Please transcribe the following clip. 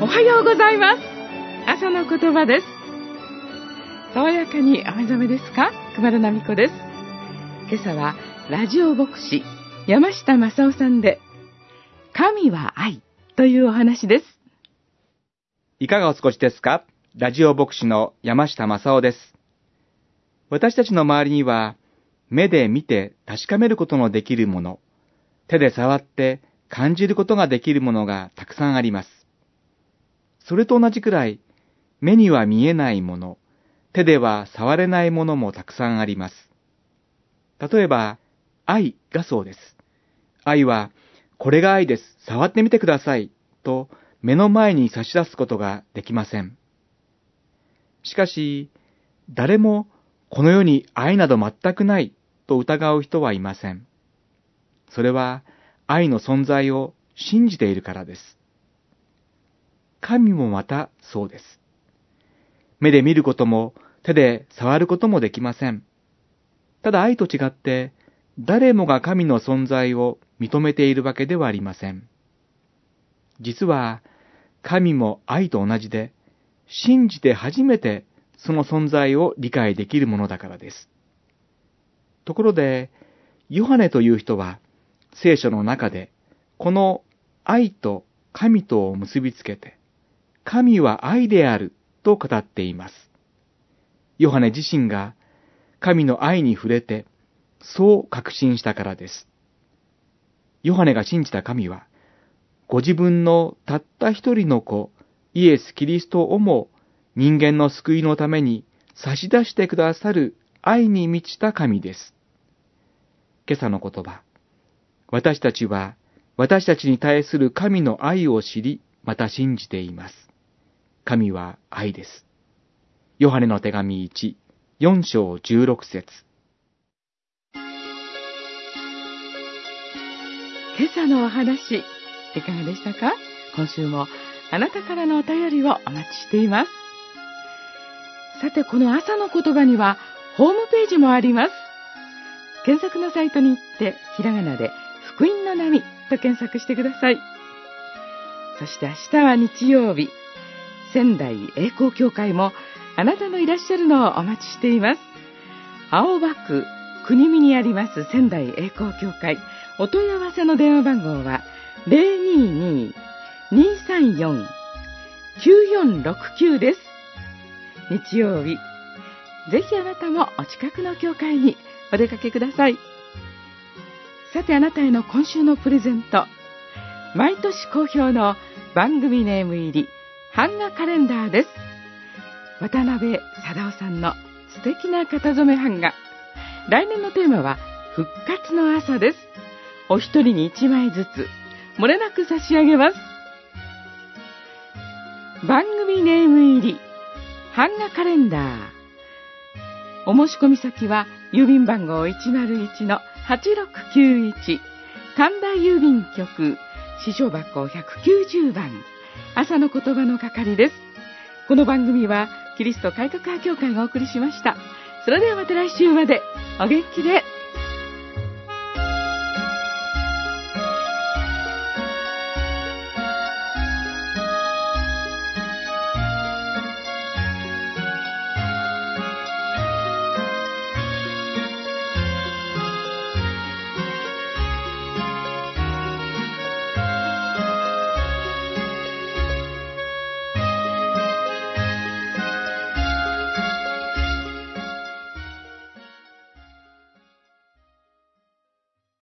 おはようございます。朝の言葉です。爽やかにお目覚めですか？熊田奈美子です。今朝はラジオ牧師山下正夫さんで、神は愛というお話です。 いかがお過ごしですか？ラジオ牧師の山下正夫です。私たちの周りには、目で見て確かめることのできるもの、手で触って感じることができるものがたくさんあります。それと同じくらい、目には見えないもの、手では触れないものもたくさんあります。例えば、愛がそうです。愛は、これが愛です、触ってみてください、と目の前に差し出すことができません。しかし、誰もこの世に愛など全くないと疑う人はいません。それは愛の存在を信じているからです。神もまたそうです。目で見ることも手で触ることもできません。ただ愛と違って、誰もが神の存在を認めているわけではありません。実は、神も愛と同じで、信じて初めてその存在を理解できるものだからです。ところで、ヨハネという人は、聖書の中で、この愛と神とを結びつけて、神は愛であると語っています。ヨハネ自身が神の愛に触れて、そう確信したからです。ヨハネが信じた神は、ご自分のたった一人の子、イエス・キリストをも人間の救いのために差し出してくださる愛に満ちた神です。今朝の言葉、私たちは私たちに対する神の愛を知り、また信じています。神は愛です。ヨハネの手紙1、4章16節。 今朝のお話、いかがでしたか？今週もあなたからのお便りをお待ちしています。さて、この朝の言葉にはホームページもあります。検索のサイトに行って、ひらがなで福音の波と検索してください。そして明日は日曜日、仙台栄光教会もあなたのいらっしゃるのをお待ちしています。青葉区国見にあります仙台栄光教会、お問い合わせの電話番号は 022-234-9469 です。日曜日、ぜひあなたもお近くの教会にお出かけください。さて、あなたへの今週のプレゼント、毎年好評の番組ネーム入り版画カレンダーです。渡辺貞夫さんの素敵な型染め版画。来年のテーマは復活の朝です。お一人に1枚ずつ漏れなく差し上げます。番組ネーム入り版画カレンダー。お申し込み先は郵便番号 101-8691 神田郵便局支所箱190番、朝の言葉の係です。この番組はキリスト改革派教会がお送りしました。それではまた来週までお元気で。